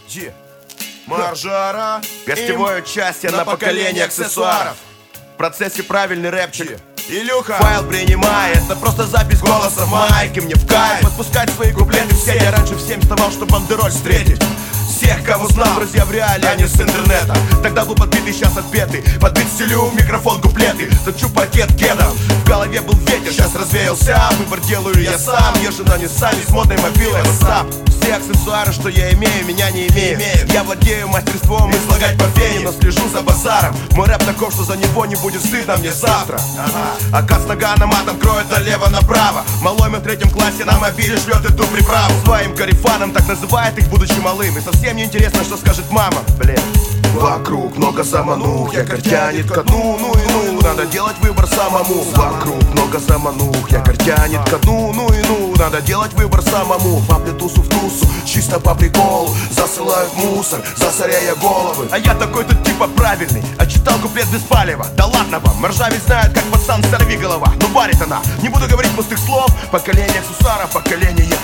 Маржара. Гостевое участие на поколение аксессуаров. В процессе правильный рэпчик. Илюха. Файл принимай, это просто запись голоса в майке. Мне в кайф подпускать свои куплеты в сеть. Я раньше всем вставал, чтобы бандероль встретить. Всех, кого знал, друзья в реале, а не с интернета. Тогда был подбитый, сейчас отпетый. Подбит стилю, в микрофон куплеты. Точу пакет кедом, в голове был ветер, сейчас развеялся. Выбор делаю я сам, езжу на Ниссане с модной мобилой WhatsApp. Все аксессуары, что я имею, меня не имеют. Я владею мастерством излагать по фене, но слежу за базаром. Мой рэп таков, что за него не будет стыдно мне завтра. Акад с наганом матом кроет налево-направо. Малой мы в 3 классе на мобиле шлет эту приправу. Своим карифанам так называет их, будучи малым. И совсем не интересно, что скажет мама. Блин. Вокруг много заманух, якорь тянет ко дну. Ну и ну, надо делать выбор самому. Вокруг много заманух, якорь тянет ко дну. Ну и ну, надо делать выбор самому. Папе тусу в тусу, чисто по приколу. Засылают мусор, засоряя головы. А я такой тут типа правильный, а читал куплет без палева. Да ладно вам, моржа ведь знает, как пацан сорви голова. Ну варит она, не буду говорить пустых слов. Поколение аксессуаров, поколение